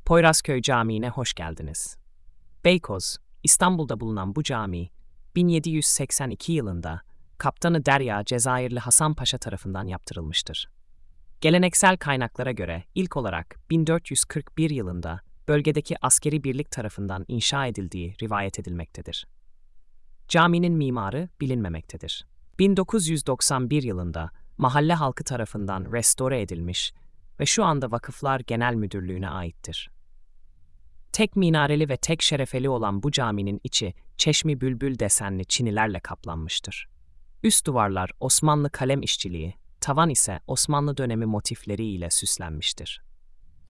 Poyrazköy Camii'ne hoş geldiniz. Beykoz, İstanbul'da bulunan bu cami, 1782 yılında Kaptanı Derya Cezayirli Hasan Paşa tarafından yaptırılmıştır. Geleneksel kaynaklara göre ilk olarak 1441 yılında bölgedeki askeri birlik tarafından inşa edildiği rivayet edilmektedir. Caminin mimarı bilinmemektedir. 1991 yılında mahalle halkı tarafından restore edilmiş ve şu anda Vakıflar Genel Müdürlüğü'ne aittir. Tek minareli ve tek şerefeli olan bu caminin içi çeşmi bülbül desenli çinilerle kaplanmıştır. Üst duvarlar Osmanlı kalem işçiliği, tavan ise Osmanlı dönemi motifleri ile süslenmiştir.